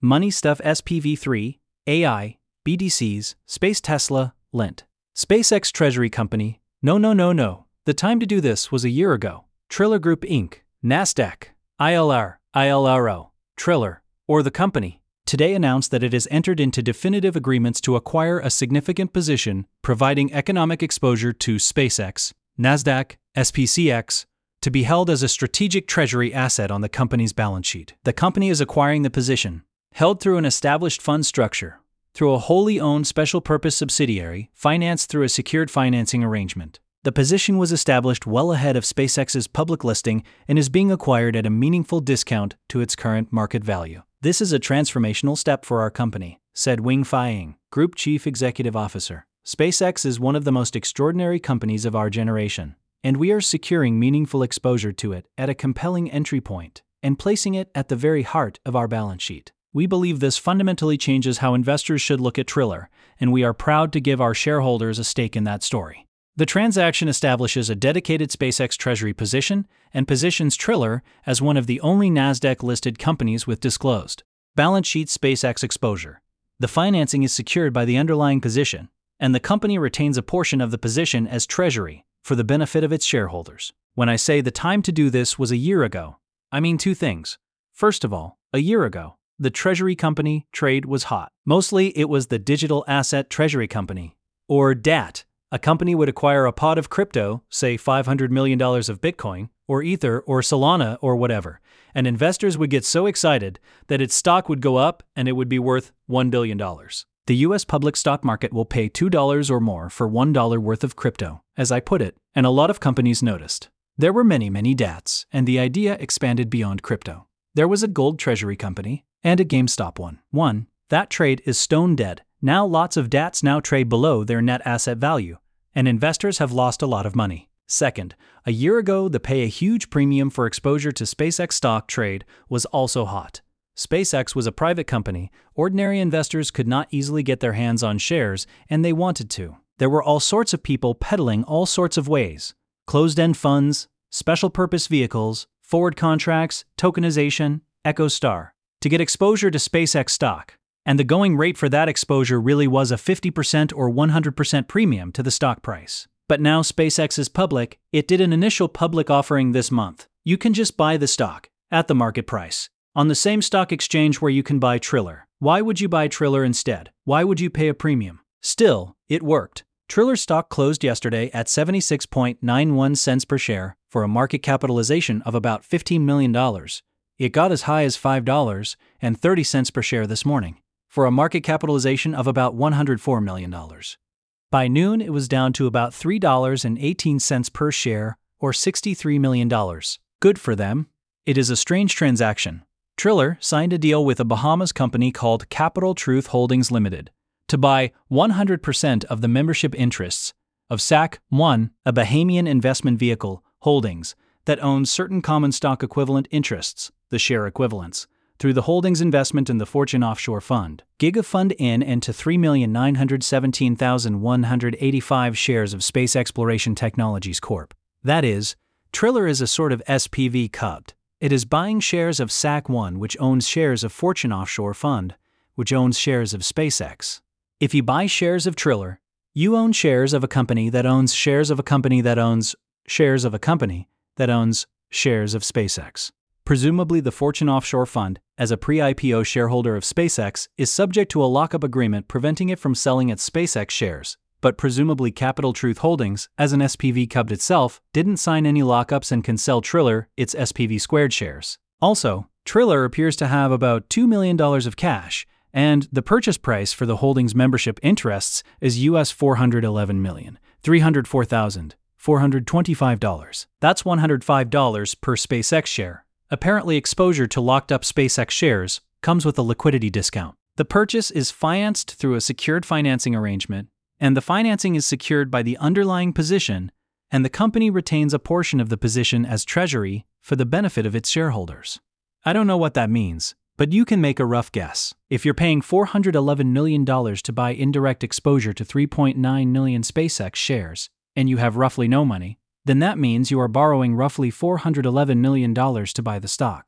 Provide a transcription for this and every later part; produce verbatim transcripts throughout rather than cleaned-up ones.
Money Stuff S P V three, A I, B D Cs, Space Tesla, Lint. SpaceX Treasury Company. No, no, no, no. The time to do this was a year ago. Triller Group Incorporated. NASDAQ. I L R, I L R O. Triller, or the company, today announced that it has entered into definitive agreements to acquire a significant position providing economic exposure to SpaceX, NASDAQ, S P C X, to be held as a strategic treasury asset on the company's balance sheet. The company is acquiring the position, held through an established fund structure, through a wholly owned special-purpose subsidiary financed through a secured financing arrangement. The position was established well ahead of SpaceX's public listing and is being acquired at a meaningful discount to its current market value. This is a transformational step for our company, said Wing Fai, Group Chief Executive Officer. SpaceX is one of the most extraordinary companies of our generation, and we are securing meaningful exposure to it at a compelling entry point and placing it at the very heart of our balance sheet. We believe this fundamentally changes how investors should look at Triller, and we are proud to give our shareholders a stake in that story. The transaction establishes a dedicated SpaceX Treasury position and positions Triller as one of the only NASDAQ-listed companies with disclosed balance sheet SpaceX exposure. The financing is secured by the underlying position, and the company retains a portion of the position as treasury for the benefit of its shareholders. When I say the time to do this was a year ago, I mean two things. First of all, a year ago, the Treasury Company trade was hot. Mostly it was the Digital Asset Treasury Company, or D A T. A company would acquire a pot of crypto, say five hundred million dollars of Bitcoin, or Ether, or Solana, or whatever, and investors would get so excited that its stock would go up and it would be worth one billion dollars. The U S public stock market will pay two dollars or more for one dollar worth of crypto, as I put it, and a lot of companies noticed. There were many, many D A Ts, and the idea expanded beyond crypto. There was a gold treasury company, and a GameStop one. One, that trade is stone dead. Now lots of D A Ts now trade below their net asset value, and investors have lost a lot of money. Second, a year ago the pay a huge premium for exposure to SpaceX stock trade was also hot. SpaceX was a private company, ordinary investors could not easily get their hands on shares, and they wanted to. There were all sorts of people peddling all sorts of ways: closed-end funds, special-purpose vehicles, forward contracts, tokenization, EchoStar, to get exposure to SpaceX stock. And the going rate for that exposure really was a fifty percent or one hundred percent premium to the stock price. But now SpaceX is public. It did an initial public offering this month. You can just buy the stock at the market price on the same stock exchange where you can buy Triller. Why would you buy Triller instead? Why would you pay a premium? Still, it worked. Triller stock closed yesterday at seventy-six point nine one cents per share for a market capitalization of about fifteen million dollars. It got as high as five dollars and thirty cents per share this morning, for a market capitalization of about one hundred four million dollars. By noon, it was down to about three dollars and eighteen cents per share, or sixty-three million dollars. Good for them. It is a strange transaction. Triller signed a deal with a Bahamas company called Capital Truth Holdings Limited to buy one hundred percent of the membership interests of S A C one, a Bahamian investment vehicle, holdings, that owns certain common stock equivalent interests, the share equivalents, through the holdings investment in the Fortune Offshore Fund, GigaFund in and to three million nine hundred seventeen thousand one hundred eighty-five shares of Space Exploration Technologies Corporation. That is, Triller is a sort of S P V cubbed. It is buying shares of S A C one, which owns shares of Fortune Offshore Fund, which owns shares of SpaceX. If you buy shares of Triller, you own shares of a company that owns shares of a company that owns shares of a company that owns shares of SpaceX. Presumably the Fortune Offshore Fund, as a pre-I P O shareholder of SpaceX, is subject to a lockup agreement preventing it from selling its SpaceX shares, but presumably Capital Truth Holdings, as an S P V cubbed itself, didn't sign any lockups and can sell Triller its S P V squared shares. Also, Triller appears to have about two million dollars of cash, and the purchase price for the holdings membership interests is U S four hundred eleven million three hundred four thousand four hundred twenty-five dollars. That's one hundred five dollars per SpaceX share. Apparently, exposure to locked-up SpaceX shares comes with a liquidity discount. The purchase is financed through a secured financing arrangement, and the financing is secured by the underlying position, and the company retains a portion of the position as treasury for the benefit of its shareholders. I don't know what that means, but you can make a rough guess. If you're paying four hundred eleven million dollars to buy indirect exposure to three point nine million SpaceX shares, and you have roughly no money, then that means you are borrowing roughly four hundred eleven million dollars to buy the stock.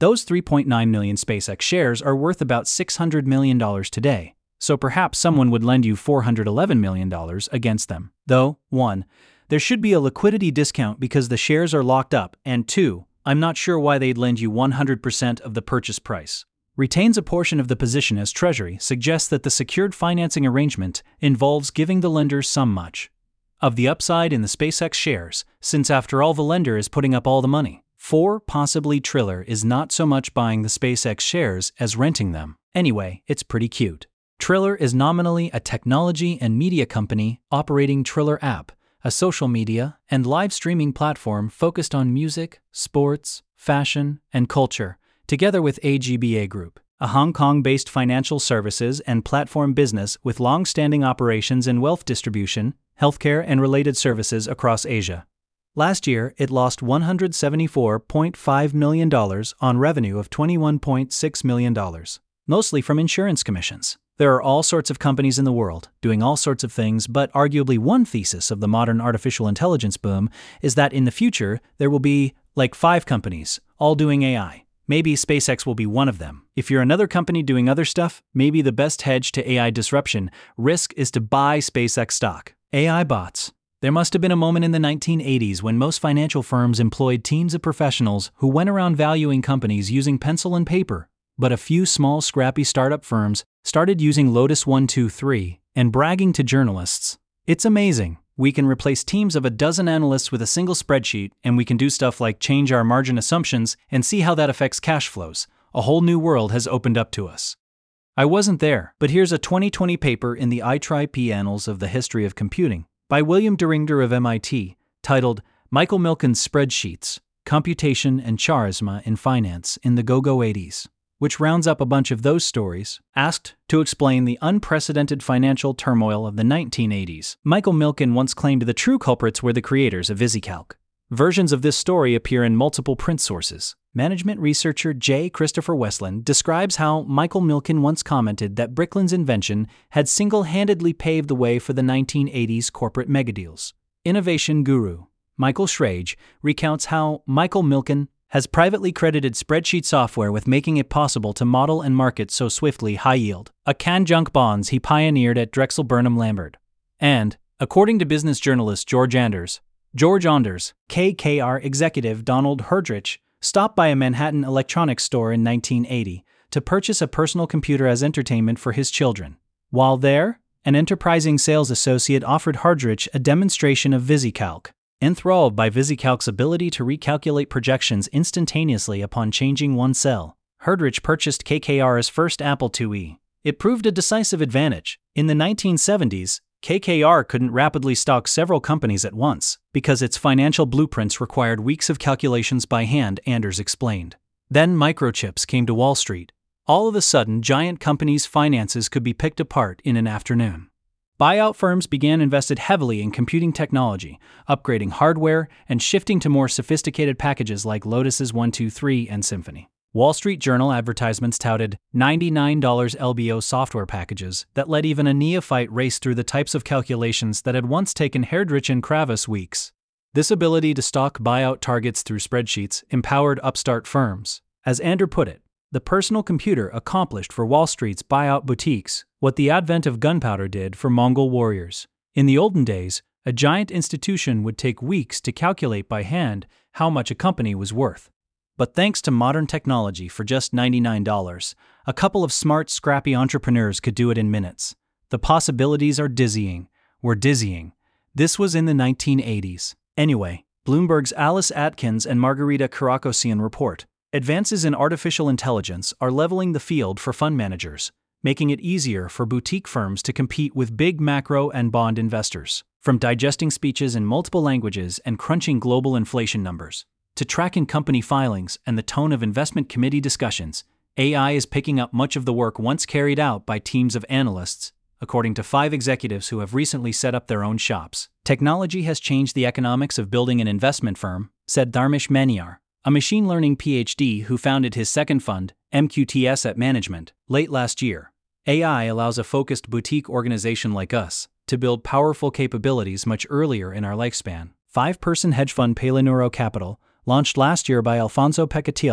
Those three point nine million SpaceX shares are worth about six hundred million dollars today, so perhaps someone would lend you four hundred eleven million dollars against them. Though, one, there should be a liquidity discount because the shares are locked up, and two, I'm not sure why they'd lend you one hundred percent of the purchase price. Retains a portion of the position as treasury suggests that the secured financing arrangement involves giving the lender some much of the upside in the SpaceX shares, since after all the lender is putting up all the money. Four, possibly Triller is not so much buying the SpaceX shares as renting them. Anyway, it's pretty cute. Triller is nominally a technology and media company operating Triller app, a social media and live streaming platform focused on music, sports, fashion, and culture, together with A G B A Group, a Hong Kong-based financial services and platform business with long-standing operations in wealth distribution, healthcare, and related services across Asia. Last year, it lost one hundred seventy-four point five million dollars on revenue of twenty-one point six million dollars, mostly from insurance commissions. There are all sorts of companies in the world doing all sorts of things, but arguably one thesis of the modern artificial intelligence boom is that in the future, there will be, like five companies, all doing A I. Maybe SpaceX will be one of them. If you're another company doing other stuff, maybe the best hedge to A I disruption risk is to buy SpaceX stock. A I bots. There must have been a moment in the nineteen eighties when most financial firms employed teams of professionals who went around valuing companies using pencil and paper, but a few small scrappy startup firms started using Lotus one two three and bragging to journalists. It's amazing. We can replace teams of a dozen analysts with a single spreadsheet, and we can do stuff like change our margin assumptions and see how that affects cash flows. A whole new world has opened up to us. I wasn't there, but here's a twenty twenty paper in the I triple P Annals of the History of Computing by William Deringer of M I T, titled Michael Milken's Spreadsheets, Computation and Charisma in Finance in the Go-Go eighties, which rounds up a bunch of those stories, asked to explain the unprecedented financial turmoil of the nineteen eighties. Michael Milken once claimed the true culprits were the creators of VisiCalc. Versions of this story appear in multiple print sources. Management researcher J. Christopher Westland describes how Michael Milken once commented that Brickland's invention had single-handedly paved the way for the nineteen eighties corporate megadeals. Innovation guru Michael Schrage recounts how Michael Milken has privately credited spreadsheet software with making it possible to model and market so swiftly high yield, a canned junk bonds he pioneered at Drexel Burnham Lambert. And, according to business journalist George Anders, George Anders, K K R executive Donald Herdrich, stopped by a Manhattan electronics store in nineteen eighty to purchase a personal computer as entertainment for his children. While there, an enterprising sales associate offered Herdrich a demonstration of VisiCalc. Enthralled by VisiCalc's ability to recalculate projections instantaneously upon changing one cell, Herdrich purchased K K R's first Apple two E. It proved a decisive advantage. In the nineteen seventies, K K R couldn't rapidly stock several companies at once because its financial blueprints required weeks of calculations by hand, Anders explained. Then microchips came to Wall Street. All of a sudden, giant companies' finances could be picked apart in an afternoon. Buyout firms began invested heavily in computing technology, upgrading hardware, and shifting to more sophisticated packages like Lotus's one two three and Symphony. Wall Street Journal advertisements touted ninety-nine dollars L B O software packages that let even a neophyte race through the types of calculations that had once taken Herdrich and Kravis weeks. This ability to stock buyout targets through spreadsheets empowered upstart firms. As Ander put it, the personal computer accomplished for Wall Street's buyout boutiques what the advent of gunpowder did for Mongol warriors. In the olden days, a giant institution would take weeks to calculate by hand how much a company was worth. But thanks to modern technology, for just ninety-nine dollars, a couple of smart, scrappy entrepreneurs could do it in minutes. The possibilities are dizzying. Were dizzying. This was in the nineteen eighties. Anyway, Bloomberg's Alice Atkins and Margarita Karakosian report, advances in artificial intelligence are leveling the field for fund managers, making it easier for boutique firms to compete with big macro and bond investors. From digesting speeches in multiple languages and crunching global inflation numbers, to tracking company filings and the tone of investment committee discussions, A I is picking up much of the work once carried out by teams of analysts, according to five executives who have recently set up their own shops. Technology has changed the economics of building an investment firm, said Dharmesh Maniar, a machine learning P H D who founded his second fund, M Q T Asset Management, late last year. A I allows a focused boutique organization like us to build powerful capabilities much earlier in our lifespan. Five-person hedge fund Palinuro Capital, launched last year by Alfonso Pecatiello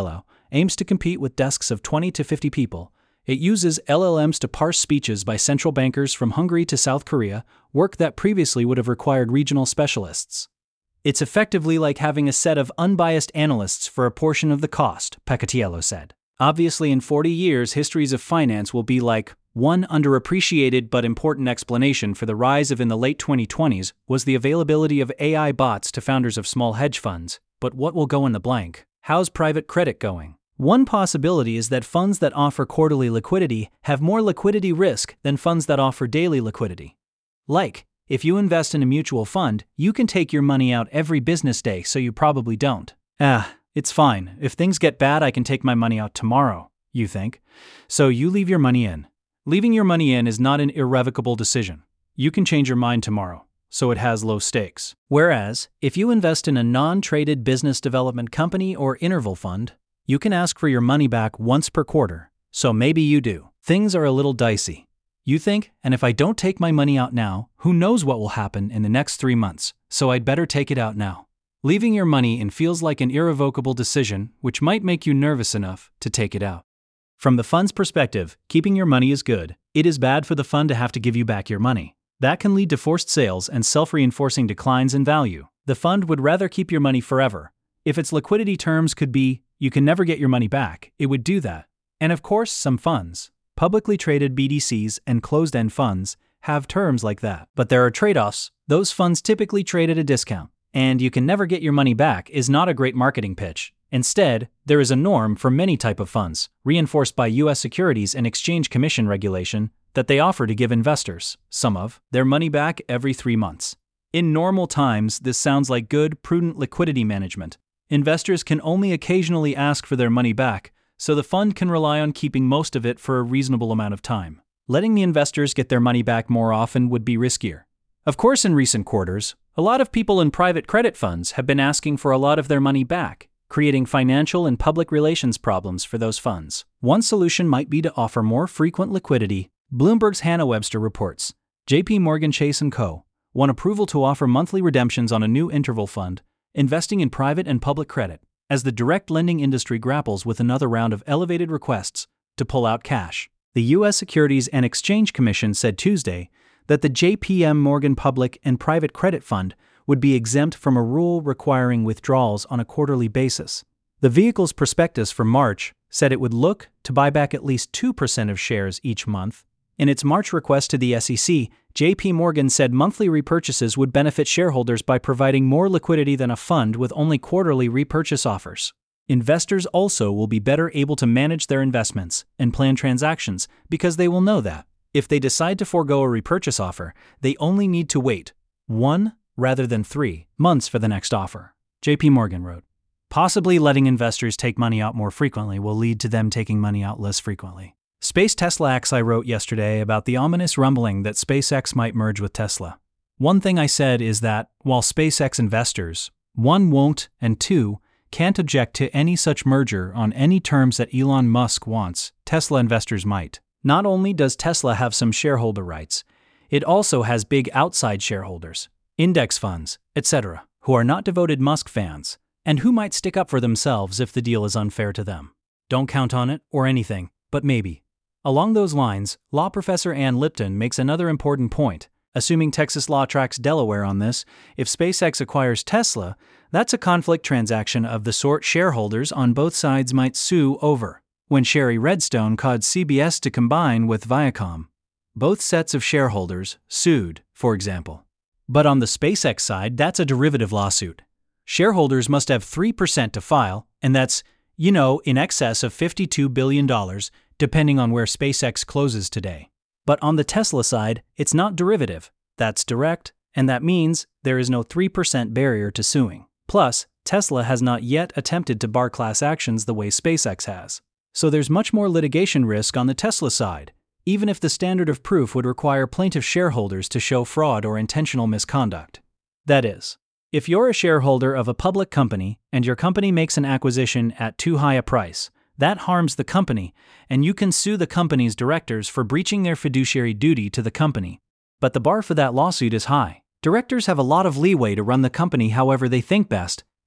aims to compete with desks of twenty to fifty people. It uses L L Ms to parse speeches by central bankers from Hungary to South Korea, work that previously would have required regional specialists. It's effectively like having a set of unbiased analysts for a portion of the cost, Peccatiello said. Obviously, in forty years, histories of finance will be like, one underappreciated but important explanation for the rise of in the late twenty twenties was the availability of A I bots to founders of small hedge funds, but what will go in the blank? How's private credit going? One possibility is that funds that offer quarterly liquidity have more liquidity risk than funds that offer daily liquidity. Like, if you invest in a mutual fund, you can take your money out every business day, so you probably don't. Ah, it's fine. If things get bad, I can take my money out tomorrow, you think. So you leave your money in. Leaving your money in is not an irrevocable decision. You can change your mind tomorrow, so it has low stakes. Whereas, if you invest in a non-traded business development company or interval fund, you can ask for your money back once per quarter, so maybe you do. Things are a little dicey. You think, and if I don't take my money out now, who knows what will happen in the next three months, so I'd better take it out now. Leaving your money in feels like an irrevocable decision, which might make you nervous enough to take it out. From the fund's perspective, keeping your money is good. It is bad for the fund to have to give you back your money. That can lead to forced sales and self-reinforcing declines in value. The fund would rather keep your money forever. If its liquidity terms could be, you can never get your money back, it would do that. And of course, some funds, publicly traded B D Cs and closed-end funds, have terms like that. But there are trade-offs. Those funds typically trade at a discount, and you can never get your money back is not a great marketing pitch. Instead, there is a norm for many type of funds, reinforced by U S Securities and Exchange Commission regulation, that they offer to give investors, some of, their money back every three months. In normal times, this sounds like good, prudent liquidity management. Investors can only occasionally ask for their money back, so the fund can rely on keeping most of it for a reasonable amount of time. Letting the investors get their money back more often would be riskier. Of course, in recent quarters, a lot of people in private credit funds have been asking for a lot of their money back, creating financial and public relations problems for those funds. One solution might be to offer more frequent liquidity. Bloomberg's Hannah Webster reports, J P Morgan Chase and Co. won approval to offer monthly redemptions on a new interval fund, investing in private and public credit, as the direct lending industry grapples with another round of elevated requests to pull out cash. The U S Securities and Exchange Commission said Tuesday that the J P Morgan Public and Private Credit Fund would be exempt from a rule requiring withdrawals on a quarterly basis. The vehicle's prospectus for March said it would look to buy back at least two percent of shares each month. In its March request to the S E C, J P Morgan said monthly repurchases would benefit shareholders by providing more liquidity than a fund with only quarterly repurchase offers. Investors also will be better able to manage their investments and plan transactions because they will know that, if they decide to forego a repurchase offer, they only need to wait one rather than three months for the next offer, J P Morgan wrote. Possibly letting investors take money out more frequently will lead to them taking money out less frequently. Space Tesla X I wrote yesterday about the ominous rumbling that SpaceX might merge with Tesla. One thing I said is that, while SpaceX investors, one, won't, and two, can't object to any such merger on any terms that Elon Musk wants, Tesla investors might. Not only does Tesla have some shareholder rights, it also has big outside shareholders, index funds, et cetera, who are not devoted Musk fans, and who might stick up for themselves if the deal is unfair to them. Don't count on it or anything, but maybe. Along those lines, law professor Ann Lipton makes another important point. Assuming Texas law tracks Delaware on this, if SpaceX acquires Tesla, that's a conflict transaction of the sort shareholders on both sides might sue over. When Sherry Redstone caused C B S to combine with Viacom, both sets of shareholders sued, for example. But on the SpaceX side, that's a derivative lawsuit. Shareholders must have three percent to file, and that's, you know, in excess of fifty-two billion dollars, depending on where SpaceX closes today. But on the Tesla side, it's not derivative, that's direct, and that means there is no three percent barrier to suing. Plus, Tesla has not yet attempted to bar class actions the way SpaceX has. So there's much more litigation risk on the Tesla side, even if the standard of proof would require plaintiff shareholders to show fraud or intentional misconduct. That is, if you're a shareholder of a public company and your company makes an acquisition at too high a price, that harms the company, and you can sue the company's directors for breaching their fiduciary duty to the company. But the bar for that lawsuit is high. Directors have a lot of leeway to run the company however they think best,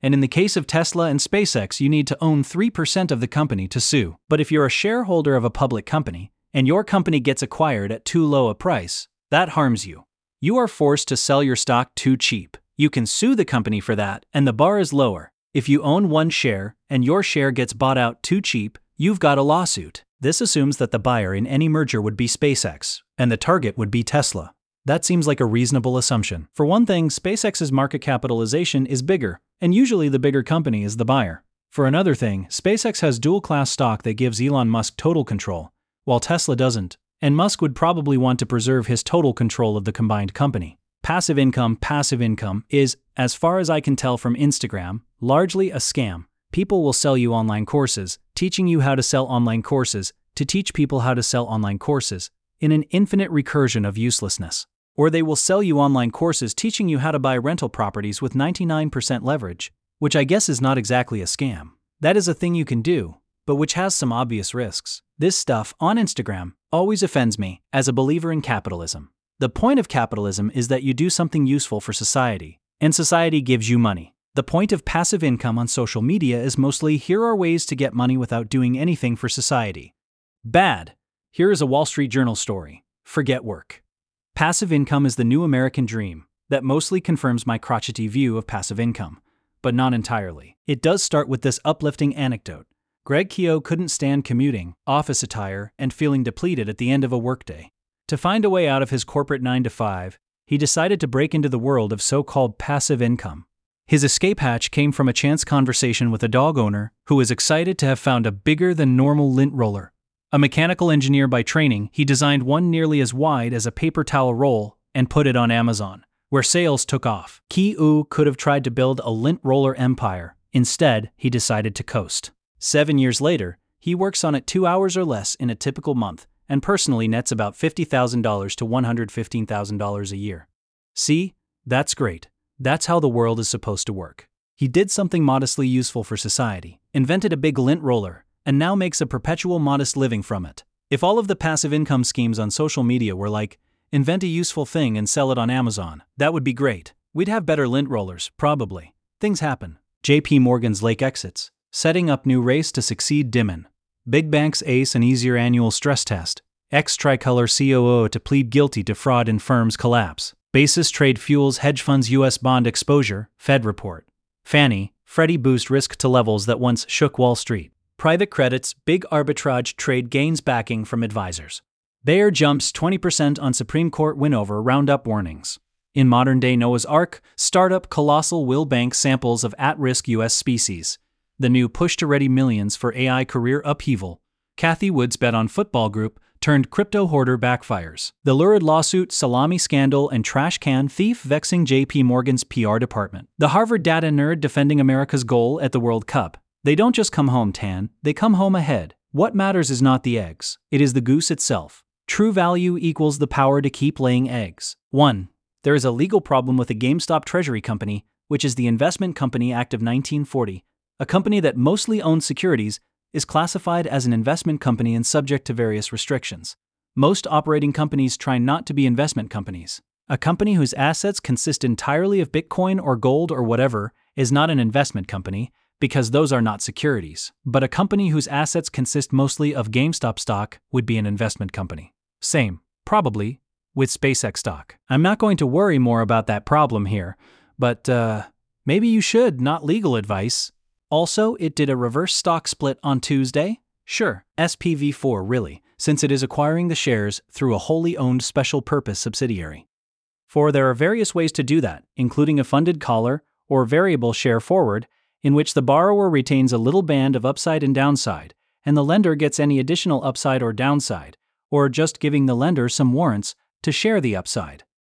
And in the case of Tesla and SpaceX, you need to own three percent of the company to sue. But if you're a shareholder of a public company, and your company gets acquired at too low a price, that harms you. You are forced to sell your stock too cheap. You can sue the company for that, and the bar is lower. If you own one share, and your share gets bought out too cheap, you've got a lawsuit. This assumes that the buyer in any merger would be SpaceX, and the target would be Tesla. That seems like a reasonable assumption. For one thing, SpaceX's market capitalization is bigger, and usually the bigger company is the buyer. For another thing, SpaceX has dual-class stock that gives Elon Musk total control, while Tesla doesn't, and Musk would probably want to preserve his total control of the combined company. Passive income, passive income is, as far as I can tell from Instagram, largely a scam. People will sell you online courses, teaching you how to sell online courses, to teach people how to sell online courses, in an infinite recursion of uselessness. Or they will sell you online courses teaching you how to buy rental properties with ninety-nine percent leverage, which I guess is not exactly a scam. That is a thing you can do, but which has some obvious risks. This stuff, on Instagram, always offends me, as a believer in capitalism. The point of capitalism is that you do something useful for society, and society gives you money. The point of passive income on social media is mostly, here are ways to get money without doing anything for society. Bad. Here is a Wall Street Journal story. Forget work. Passive income is the new American dream. That mostly confirms my crotchety view of passive income, but not entirely. It does start with this uplifting anecdote. Greg Keogh couldn't stand commuting, office attire, and feeling depleted at the end of a workday. To find a way out of his corporate nine to five, he decided to break into the world of so-called passive income. His escape hatch came from a chance conversation with a dog owner who was excited to have found a bigger-than-normal lint roller. A mechanical engineer by training, he designed one nearly as wide as a paper towel roll and put it on Amazon, where sales took off. Keogh could have tried to build a lint roller empire. Instead, he decided to coast. Seven years later, he works on it two hours or less in a typical month, and personally nets about fifty thousand dollars to one hundred fifteen thousand dollars a year. See? That's great. That's how the world is supposed to work. He did something modestly useful for society, invented a big lint roller, and now makes a perpetual modest living from it. If all of the passive income schemes on social media were like, invent a useful thing and sell it on Amazon, that would be great. We'd have better lint rollers, probably. Things happen. J P Morgan's Lake exits. Setting up new race to succeed Dimon. Big banks ace an easier annual stress test. Ex-Tricolor C O O to plead guilty to fraud in firm's collapse. Basis trade fuels hedge funds' U S bond exposure, Fed report. Fannie, Freddie boost risk to levels that once shook Wall Street. Private credit's big arbitrage trade gains backing from advisors. Bayer jumps twenty percent on Supreme Court win over Roundup warnings. In modern-day Noah's Ark, startup Colossal will bank samples of at-risk U S species. The new push-to-ready millions for A I career upheaval. Cathie Wood's bet on football group turned crypto hoarder backfires. The lurid lawsuit, salami scandal, and trash can thief vexing J P Morgan's P R department. The Harvard data nerd defending America's goal at the World Cup. They don't just come home tan, they come home ahead. What matters is not the eggs, it is the goose itself. True value equals the power to keep laying eggs. one. There is a legal problem with the GameStop Treasury Company, which is the Investment Company Act of nineteen forty. A company that mostly owns securities is classified as an investment company and subject to various restrictions. Most operating companies try not to be investment companies. A company whose assets consist entirely of Bitcoin or gold or whatever is not an investment company, because those are not securities. But a company whose assets consist mostly of GameStop stock would be an investment company. Same, probably, with SpaceX stock. I'm not going to worry more about that problem here, but uh, maybe you should, not legal advice. Also, it did a reverse stock split on Tuesday? Sure, S P V four really, since it is acquiring the shares through a wholly owned special purpose subsidiary. For there are various ways to do that, including a funded collar or variable share forward, in which the borrower retains a little band of upside and downside, and the lender gets any additional upside or downside, or just giving the lender some warrants to share the upside.